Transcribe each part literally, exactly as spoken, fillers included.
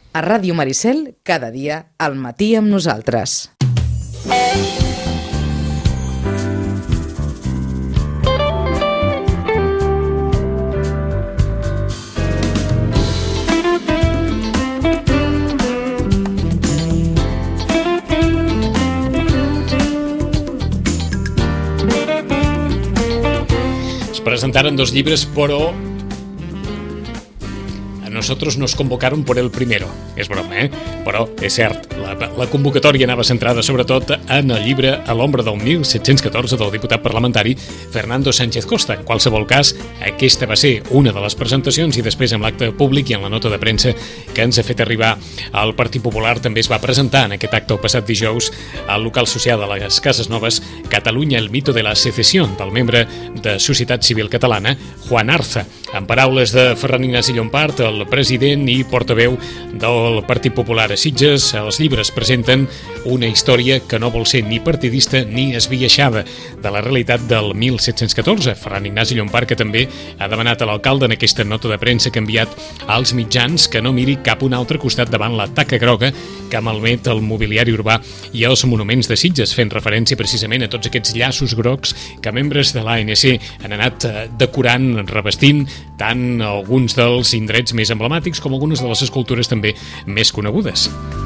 A Ràdio Maricel, cada dia, al matí amb nosaltres. Es presentaron dos libros, pero a nosotros nos convocaron por el primero. És broma, eh? Però és cert, la, la convocatòria anava centrada sobretot en el llibre A l'ombra del mil set-cents catorze del diputat parlamentari Fernando Sánchez Costa. En qualsevol cas, aquesta va ser una de les presentacions i després en l'acte públic i en la nota de premsa que ens ha fet arribar al Partit Popular també es va presentar en aquest acte el passat dijous al local social de les Cases Noves Catalunya, el mito de la secesión, del membre de Societat Civil Catalana, Juan Arza. En paraules de Ferran Ignasi Llompart, el president i portaveu del Partit Popular a Sitges, els llibres presenten una història que no vol ser ni partidista ni esbiaixada de la realitat del mil set-cents catorze. Ferran Ignasi Llompart, que també ha demanat a l'alcalde en aquesta nota de premsa que ha enviat als mitjans que no miri cap un altre costat davant la taca groga que malmet el mobiliari urbà i els monuments de Sitges, fent referència precisament a tots aquests llaços grocs que membres de l'A N C han anat decorant, revestint tant alguns dels indrets més emblemàtics com algunes de les escultures també més conegudes.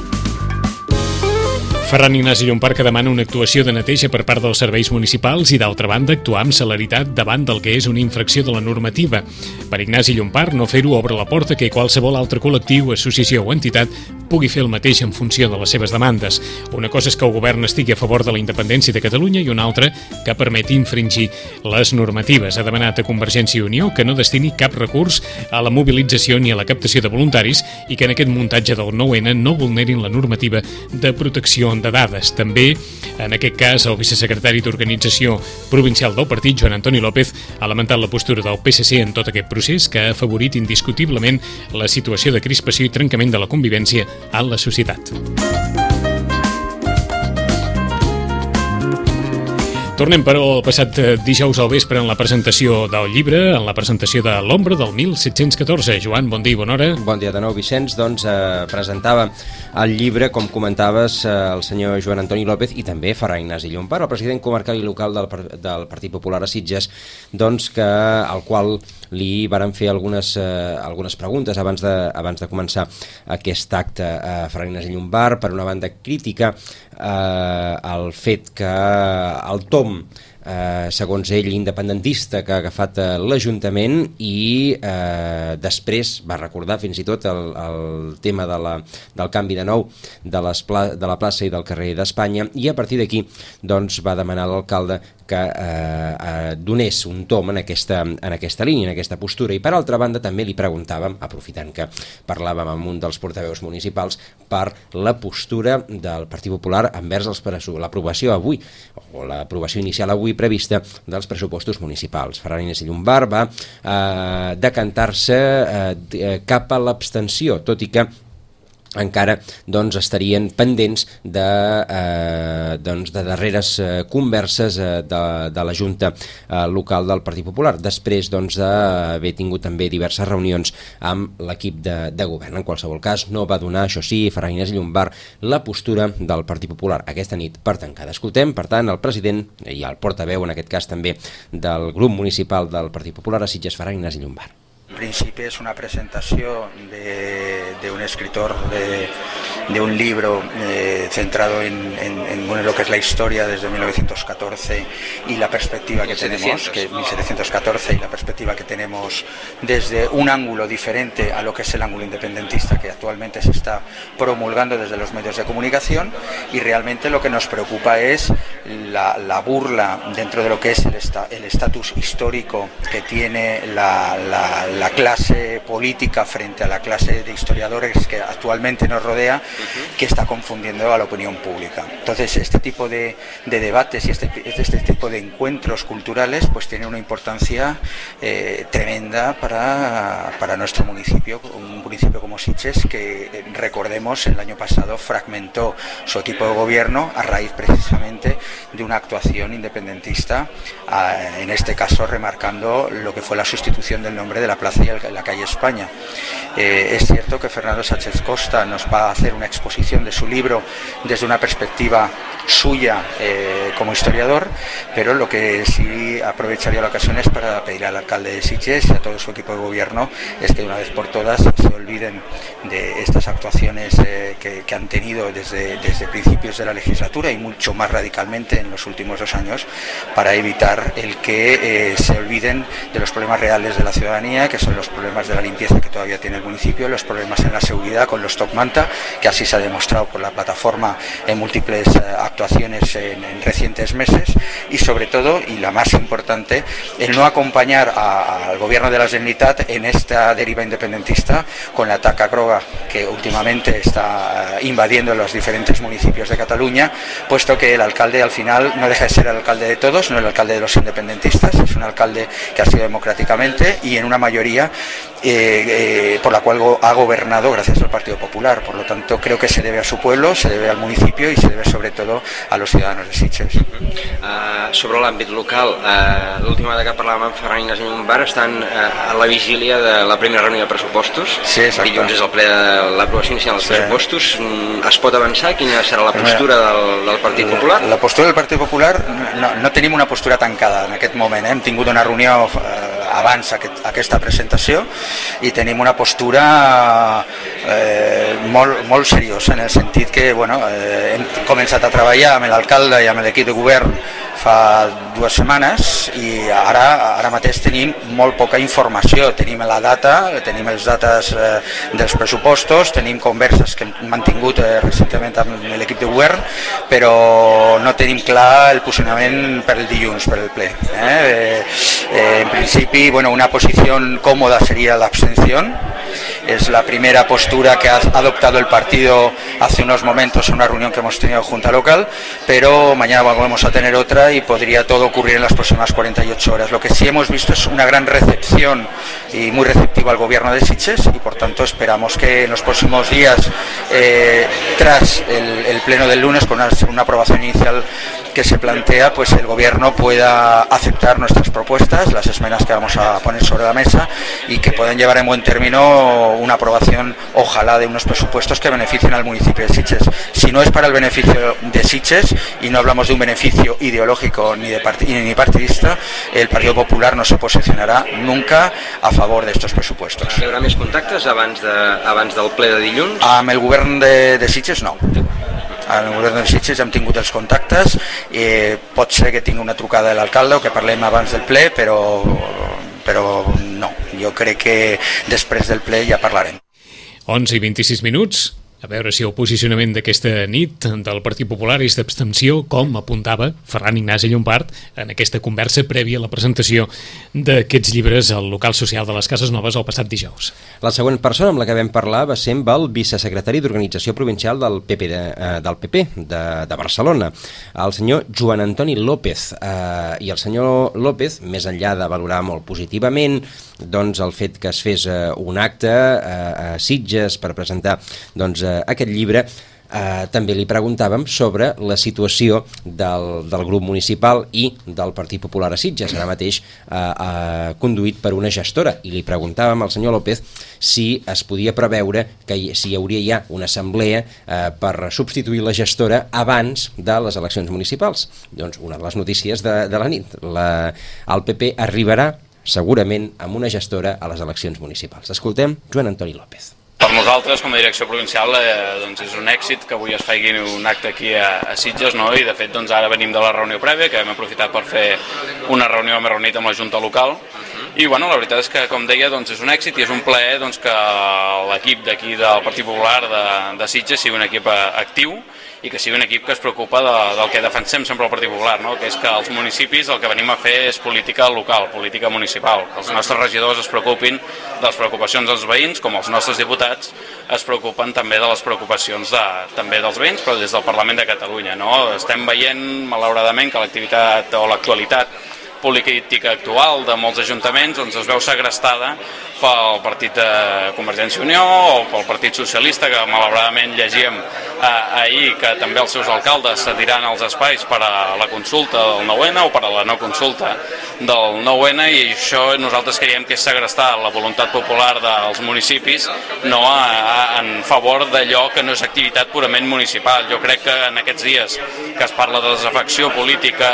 Ferran Ignasi Llompart, que demana una actuació de neteja per part dels serveis municipals i, d'altra banda, actuar amb celeritat davant del que és una infracció de la normativa. Per Ignasi Llompart, no fer-ho obre la porta que qualsevol altre col·lectiu, associació o entitat pugui fer el mateix en funció de les seves demandes. Una cosa és que el govern estigui a favor de la independència de Catalunya i una altra que permeti infringir les normatives. Ha demanat a Convergència i Unió que no destini cap recurs a la mobilització ni a la captació de voluntaris i que en aquest muntatge del nou ene no vulnerin la normativa de protecció de dades. També, en aquest cas, el vicesecretari d'Organització Provincial del partit, Joan Antoni López, ha lamentat la postura del P S C en tot aquest procés que ha afavorit indiscutiblement la situació de crispació i trencament de la convivència en la societat. Tornem, però, el passat dijous al vespre en la presentació del llibre, en la presentació de l'ombra del mil set-cents catorze. Joan, bon dia i bona hora. Bon dia de nou, Vicenç. Doncs eh, presentava el llibre, com comentaves, eh, el senyor Joan Antoni López i també Ferran Ignasi Llompart, el president comarcal i local del, del Partit Popular a Sitges, doncs que, al qual li varen fer algunes, eh, algunes preguntes abans de, abans de començar aquest acte. Eh, Ferran Ignasi Llompart, per una banda, crítica eh, el fet que el tom Eh, segons ell, independentista que ha agafat eh, l'Ajuntament i eh, després va recordar fins i tot el, el tema de la, del canvi de nou de, les pla, de la plaça i del carrer d'Espanya, i a partir d'aquí doncs, va demanar a l'alcalde que eh, eh, donés un tom en aquesta, en aquesta línia, en aquesta postura. I per altra banda també li preguntàvem, aprofitant que parlàvem amb un dels portaveus municipals, per la postura del Partit Popular envers els l'aprovació avui, o l'aprovació inicial avui prevista dels pressupostos municipals. Ferran Ignasi Llompart va eh, decantar-se eh, cap a l'abstenció, tot i que encara doncs, estarien pendents de, eh, doncs, de darreres eh, converses eh, de, de la Junta eh, local del Partit Popular, després doncs, d'haver tingut també diverses reunions amb l'equip de, de govern. En qualsevol cas, no va donar, això sí, Ferran Ignasi Llompart, la postura del Partit Popular aquesta nit per tancada. Escoltem, per tant, el president i el portaveu, en aquest cas també, del grup municipal del Partit Popular a Sitges, Ferran Ignasi Llompart. En principi es una presentación de, de un escritor de, de un libro eh, centrado en, en, en bueno, lo que es la historia desde mil novecientos catorce y la perspectiva que tenemos, que mil setecientos catorce y la perspectiva que tenemos desde un ángulo diferente a lo que es el ángulo independentista que actualmente se está promulgando desde los medios de comunicación, y realmente lo que nos preocupa es la, la burla dentro de lo que es el esta, el estatus histórico que tiene la, la, la clase política frente a la clase de historiadores que actualmente nos rodea, que está confundiendo a la opinión pública. Entonces, este tipo de, de debates y este, este tipo de encuentros culturales pues tiene una importancia eh, tremenda para, para nuestro municipio, un municipio como Sitges que, recordemos, el año pasado fragmentó su equipo de gobierno a raíz precisamente de una actuación independentista, en este caso remarcando lo que fue la sustitución del nombre de la plaza Plaza y en la calle España. Eh, es cierto que Fernando Sánchez Costa nos va a hacer una exposición de su libro desde una perspectiva suya eh, como historiador, pero lo que sí aprovecharía la ocasión es para pedir al alcalde de Sitges y a todo su equipo de gobierno es que de una vez por todas se olviden de estas actuaciones eh, que, que han tenido desde, desde principios de la legislatura y mucho más radicalmente en los últimos dos años, para evitar el que eh, se olviden de los problemas reales de la ciudadanía, que son los problemas de la limpieza que todavía tiene el municipio, los problemas en la seguridad con los Top Manta, que así se ha demostrado por la plataforma en múltiples eh, actuaciones en, en recientes meses, y sobre todo, y la más importante, el no acompañar a, al gobierno de la Generalitat en esta deriva independentista con la taca groga que últimamente está eh, invadiendo los diferentes municipios de Cataluña, puesto que el alcalde al final no deja de ser el alcalde de todos, no el alcalde de los independentistas, es un alcalde que ha sido democráticamente y en una mayoría eh, eh, por la cual ha gobernado gracias al Partido Popular. Por lo tanto, creo que se debe a su pueblo, se debe al municipio y se debe sobre todo a los ciudadanos de Sitges. Uh, sobre l'àmbit local, uh, l'última vegada que parlàvem amb Ferran Ignasi Llombart estan uh, a la vigília de la primera reunió de pressupostos. Sí, exacte. Dilluns és el ple de l'aprovació inicial dels sí. pressupostos. Mm, es pot avançar? Quina serà la postura del, del Partit Popular? La, la postura del Partit Popular, no, no tenim una postura tancada en aquest moment. Eh? Hem tingut una reunió eh, abans aquest, aquesta presentació i tenim una postura eh, molt, molt seriosa, en el sentit que bueno, eh, hem començat a treballar amb l'alcalde i amb l'equip de govern fa dues setmanes i ara, ara mateix tenim molt poca informació. Tenim la data, tenim els dates eh, dels pressupostos, tenim converses que hem mantingut eh, recentment amb l'equip de govern, però no tenim clar el posicionament per el dilluns, per el ple. Eh? Eh, eh, en principi, bueno, una posició còmoda seria l'abstenció. Es la primera postura que ha adoptado el partido hace unos momentos en una reunión que hemos tenido en Junta Local, pero mañana volvemos a tener otra y podría todo ocurrir en las próximas cuarenta y ocho horas. Lo que sí hemos visto es una gran recepción y muy receptiva al gobierno de Sitges y por tanto esperamos que en los próximos días, eh, tras el, el pleno del lunes, con una, una aprobación inicial que se plantea, pues el gobierno pueda aceptar nuestras propuestas, las esmenas que vamos a poner sobre la mesa y que puedan llevar en buen término una aprobación, ojalá, de unos presupuestos que beneficien al municipio de Sitges. Si no es para el beneficio de Sitges y no hablamos de un beneficio ideológico ni, de part ni partidista, el Partido Popular no se posicionará nunca a favor de estos presupuestos. Hi haurà més contactes abans, de, abans del ple de dilluns? Amb el govern de, de Sitges no. Al govern de Sitges hem tingut els contactes, eh, pot ser que tingui una trucada de l'alcalde o que parlem abans del ple, però, però no, jo crec que després del ple ja parlarem. onze i vint-i-sis minuts. A veure si el posicionament d'aquesta nit del Partit Popular és d'abstenció, com apuntava Ferran Ignasi Llombart en aquesta conversa prèvia a la presentació d'aquests llibres al local social de les Cases Noves el passat dijous. La següent persona amb la que vam parlar va ser amb el vicesecretari d'Organització Provincial del P P de, eh, del P P de, de Barcelona, el senyor Joan Antoni López. Eh, I el senyor López, més enllà de valorar molt positivament doncs, el fet que es fes eh, un acte eh, a Sitges per presentar doncs, eh, aquest llibre, eh, també li preguntàvem sobre la situació del, del grup municipal i del Partit Popular a Sitges, ara mateix eh, eh, conduït per una gestora, i li preguntàvem al senyor López si es podia preveure que hi, si hi hauria ja una assemblea eh, per substituir la gestora abans de les eleccions municipals. Doncs una de les notícies de, de la nit, la, el P P arribarà segurament amb una gestora a les eleccions municipals. Escoltem Joan Antoni López. Per nosaltres, com a direcció provincial, eh, doncs és un èxit que avui es faci un acte aquí a, a Sitges, no? I de fet doncs, ara venim de la reunió prèvia, que hem aprofitat per fer una reunió, hem reunit amb la Junta Local, i bueno, la veritat és que, com deia, doncs, és un èxit i és un plaer doncs, que l'equip d'aquí del Partit Popular de, de Sitges sigui un equip actiu i que sigui un equip que es preocupa de, del que defensem sempre el Partit Popular, no? Que és que els municipis el que venim a fer és política local, política municipal. Els nostres regidors es preocupin de les preocupacions dels veïns, com els nostres diputats es preocupen també de les preocupacions de, també dels veïns, però des del Parlament de Catalunya. No? Estem veient, malauradament, que l'activitat o l'actualitat política actual de molts ajuntaments doncs es veu segrestada pel partit de Convergència i Unió o pel Partit Socialista, que malauradament llegíem eh, ahir que també els seus alcaldes cediran els espais per a la consulta del nou ene o per a la no consulta del nou ene, i això nosaltres creiem que és segrestar la voluntat popular dels municipis, no a, a, en favor d'allò que no és activitat purament municipal. Jo crec que en aquests dies que es parla de desafecció política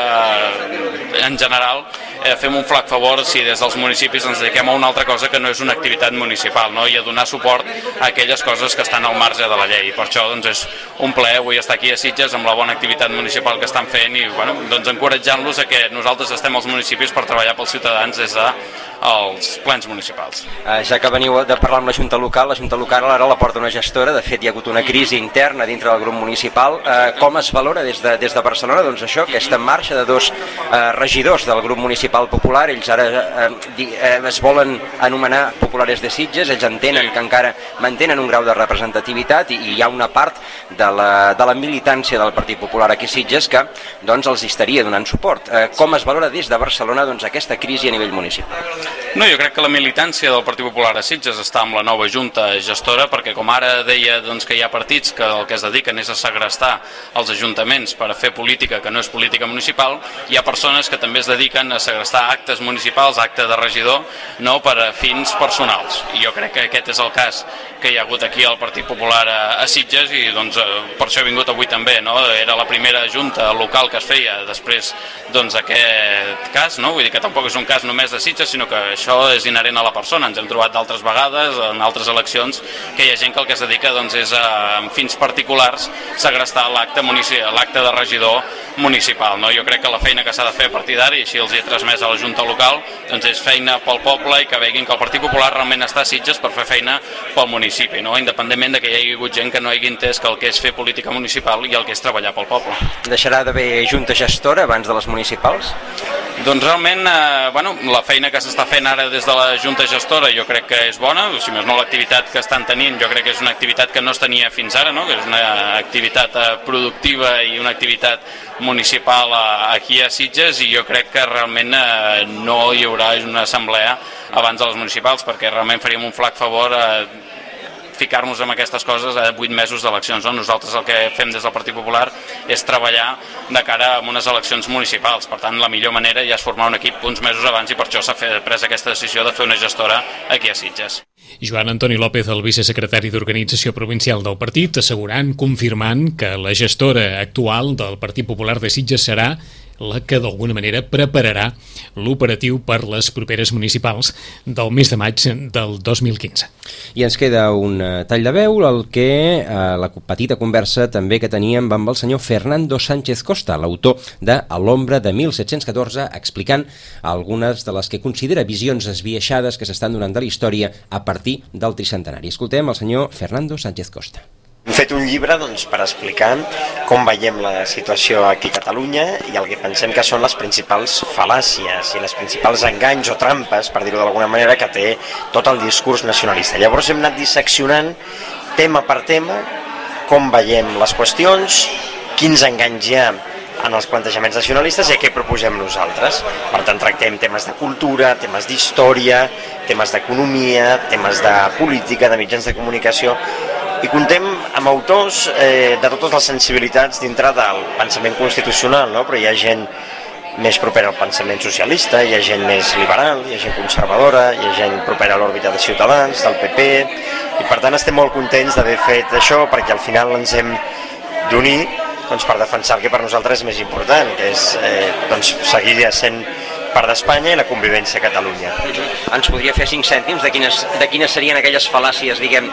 en general, eh, fem un flac favor si des dels municipis ens dediquem a una altra cosa que no és una activitat municipal, no? I a donar suport a aquelles coses que estan al marge de la llei. I per això doncs, és un plaer avui estar aquí a Sitges amb la bona activitat municipal que estan fent i bueno, doncs, encoratjant-los a que nosaltres estem als municipis per treballar pels ciutadans des de els plens municipals. Eh, ja que veniu de parlar amb la Junta Local, la Junta Local ara la porta una gestora, de fet hi ha hagut una crisi interna dintre del grup municipal. Eh, com es valora des de, des de Barcelona doncs això, aquesta marxa de dos eh, regidors del grup municipal popular? Ells ara eh, eh, es volen anomenar populares de Sitges, ells entenen que encara mantenen un grau de representativitat i, i hi ha una part de la, de la militància del Partit Popular aquí a Sitges que doncs, els estaria donant suport. Eh, com es valora des de Barcelona doncs, aquesta crisi a nivell municipal? No, jo crec que la militància del Partit Popular a Sitges està amb la nova Junta gestora, perquè com ara deia doncs, que hi ha partits que el que es dediquen és a segrestar els ajuntaments per a fer política que no és política municipal, hi ha persones que també es dediquen a segrestar actes municipals, acte de regidor, no per a fins personals. I jo crec que aquest és el cas que hi ha hagut aquí al Partit Popular a, a Sitges i doncs, per això he vingut avui també. No? Era la primera junta local que es feia després doncs, aquest cas, no? Vull dir que tampoc és un cas només de Sitges, sinó que això és inherent a la persona. Ens hem trobat d'altres vegades, en altres eleccions, que hi ha gent que el que es dedica doncs, és a, amb fins particulars, segrestar l'acte l'acte de regidor municipal. No? Jo crec que la feina que s'ha de fer a partir d'ara, i així els hi he transmès a la Junta Local, doncs és feina pel poble i que veguin que el Partit Popular realment està a Sitges per fer feina pel municipi, no? Independentment de que hi hagi hagut gent que no hagi entès que el que és fer política municipal i el que és treballar pel poble. Deixarà d'haver junta gestora abans de les municipals? Doncs realment, eh, bueno, la feina que s'està fent ara des de la Junta Gestora jo crec que és bona, si més no l'activitat que estan tenint jo crec que és una activitat que no es tenia fins ara, no? Que és una activitat eh, productiva i una activitat municipal eh, aquí a Sitges, i jo crec que realment eh, no hi haurà una assemblea abans de les municipals, perquè realment faríem un flac favor a eh, ficar-nos amb aquestes coses a vuit mesos d'eleccions. No? Nosaltres el que fem des del Partit Popular és treballar de cara a unes eleccions municipals. Per tant, la millor manera ja és formar un equip uns mesos abans, i per això s'ha pres aquesta decisió de fer una gestora aquí a Sitges. Joan Antoni López, el vicesecretari d'Organització Provincial del partit, assegurant, confirmant que la gestora actual del Partit Popular de Sitges serà la que d'alguna manera prepararà l'operatiu per les properes municipals del mes de maig del dos mil quinze. I ens queda un tall de veu, el que eh, la petita conversa també que teníem amb el senyor Fernando Sánchez Costa, l'autor de A l'ombra de mil set-cents catorze, explicant algunes de les que considera visions esbiaixades que s'estan donant de la història a partir del tricentenari. Escoltem el senyor Fernando Sánchez Costa. Hem fet un llibre doncs, per explicar com veiem la situació aquí a Catalunya i el que pensem que són les principals fal·làcies i les principals enganys o trampes, per dir-ho d'alguna manera, que té tot el discurs nacionalista. Llavors hem anat disseccionant tema per tema com veiem les qüestions, quins enganys hi ha en els plantejaments nacionalistes i què proposem nosaltres. Per tant, tractem temes de cultura, temes d'història, temes d'economia, temes de política, de mitjans de comunicació, i contem amb autors eh, de totes les sensibilitats dintre del pensament constitucional, no? Però hi ha gent més propera al pensament socialista, hi ha gent més liberal, hi ha gent conservadora, hi ha gent propera a l'òrbita de Ciutadans, del P P, i per tant estem molt contents d'haver fet això, perquè al final ens hem d'unir doncs, per defensar el que per nosaltres és més important, que és eh, doncs, seguir sent part d'Espanya i la convivència a Catalunya. Ens podria fer cinc cèntims de quines, de quines serien aquelles fal·làcies, diguem,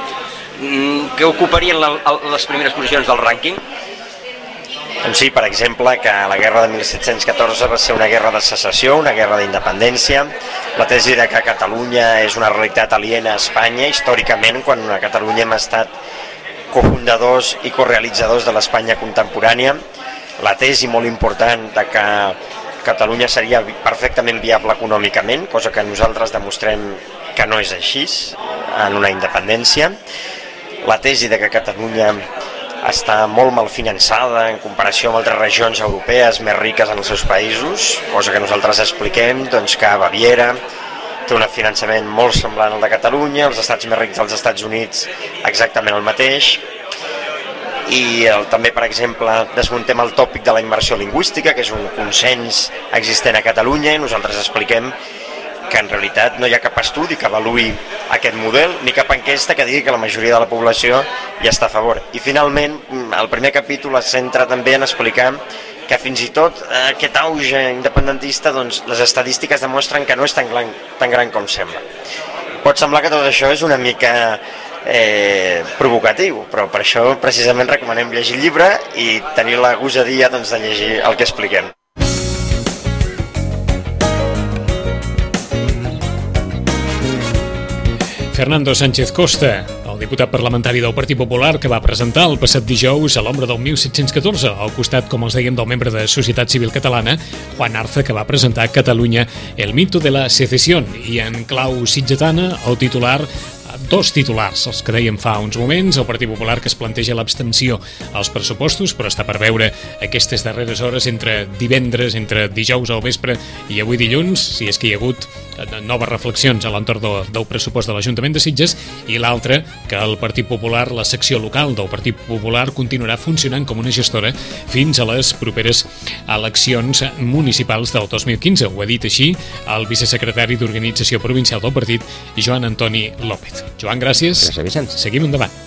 que ocuparien la, les primeres posicions del rànquing? Doncs sí, per exemple, que la guerra de mil set-cents catorze va ser una guerra de secessió, una guerra d'independència, la tesi de que Catalunya és una realitat aliena a Espanya, històricament, quan a Catalunya hem estat cofundadors i corealitzadors de l'Espanya contemporània, la tesi molt important de que Catalunya seria perfectament viable econòmicament, cosa que nosaltres demostrem que no és així en una independència, la tesi de que Catalunya està molt mal finançada en comparació amb altres regions europees més riques en els seus països, cosa que nosaltres expliquem, doncs que Baviera té un finançament molt semblant al de Catalunya, els estats més rics dels Estats Units exactament el mateix, i el, també, per exemple, desmuntem el tòpic de la immersió lingüística, que és un consens existent a Catalunya, i nosaltres expliquem que en realitat no hi ha cap estudi que avaluï aquest model, ni cap enquesta que digui que la majoria de la població hi està a favor. I finalment, el primer capítol es centra també en explicar que fins i tot aquest auge independentista, doncs, les estadístiques demostren que no és tan gran, tan gran com sembla. Pot semblar que tot això és una mica eh, provocatiu, però per això precisament recomanem llegir el llibre i tenir la gosadia, doncs, de llegir el que expliquem. Fernando Sánchez Costa, el diputat parlamentari del Partit Popular que va presentar el passat dijous a l'ombra del mil set-cents catorze, al costat, com els dèiem, del membre de Societat Civil Catalana, Juan Arza, que va presentar a Catalunya El mito de la secesión, i en clau sitgetana el titular, dos titulars, els que dèiem fa uns moments, el Partit Popular que es planteja l'abstenció als pressupostos, però està per veure aquestes darreres hores entre divendres, entre dijous al vespre i avui dilluns, si és que hi ha hagut noves reflexions a l'entorn del, del pressupost de l'Ajuntament de Sitges, i l'altre, que el Partit Popular, la secció local del Partit Popular, continuarà funcionant com una gestora fins a les properes eleccions municipals del dos mil quinze. Ho ha dit així el vicesecretari d'Organització Provincial del partit, Joan Antoni López. Joan, gràcies. Gràcies, Vicenç. Seguim endavant.